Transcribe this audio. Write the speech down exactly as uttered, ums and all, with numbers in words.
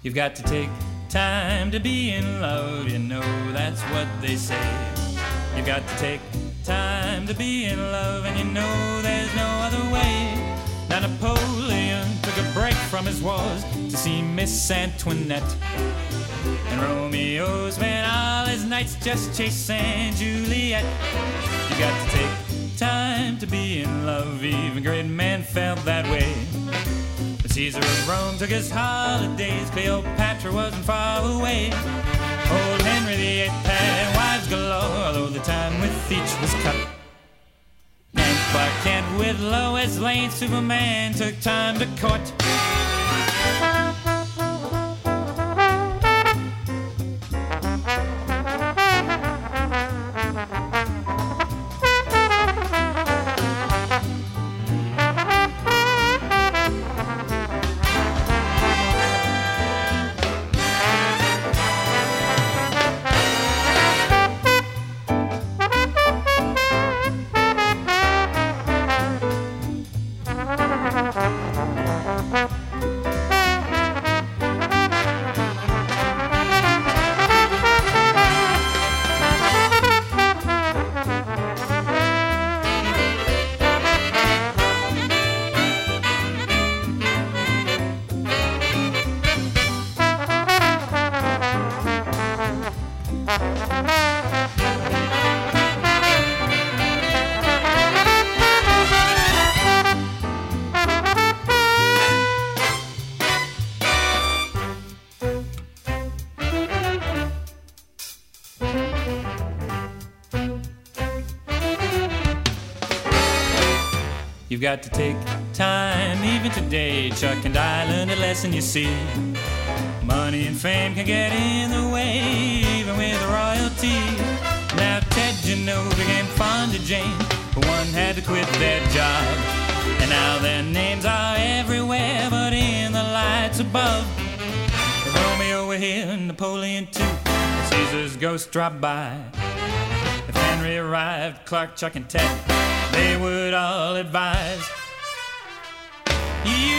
You've got to take time to be in love, you know that's what they say. You've got to take time to be in love, and you know there's no other way. Now Napoleon took a break from his wars to see Miss Antoinette, and Romeo spent all his nights just chasing Juliet. You got to take time to be in love, even great men felt that way. But Caesar of Rome took his holidays, Cleopatra wasn't far away. Old Henry the Eighth had wives galore, although the time with each was cut. And Clark Kent with Lois Lane, Superman took time to court. You've got to take time, even today. Chuck and I learned a lesson, you see. Money and fame can get in the way, even with royalty. Now Ted, you know, became fond of Jane, but one had to quit their job. And now their names are everywhere, but in the lights above. If Romeo were here, Napoleon too, if Caesar's ghost dropped by, if Henry arrived, Clark, Chuck, and Ted, they would all advise you